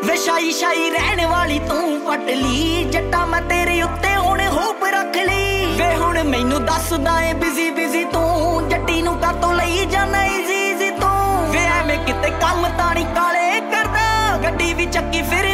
ਵੇ ਸ਼ਾਈ ਸ਼ਾਈ ਰਹਿਣ ਵਾਲੀ ਤੂੰ ਪਟ ਲਈ ਜੱਟਾ ਮੈਂ ਤੇਰੇ ਉੱਤੇ ਹੁਣ ਹੋਪ ਰੱਖ ਲਈ ਵੇ ਹੁਣ ਮੈਨੂੰ ਦੱਸਦਾ ਏ ਬਿਜ਼ੀ ਬਿਜ਼ੀ ਤੂੰ ਜੱਟੀ ਨੂੰ ਕਾਤੋਂ ਲਈ ਜਾਣਾ ਈਜ਼ੀ ਤੂੰ ਵੇ ਐਵੇਂ ਕਿਤੇ ਕੰਮ ਤਾਂ ਨੀ ਕਾਲੇ ਕਰਦਾ ਗੱਡੀ ਵੀ ਚੱਕੀ ਫਿਰ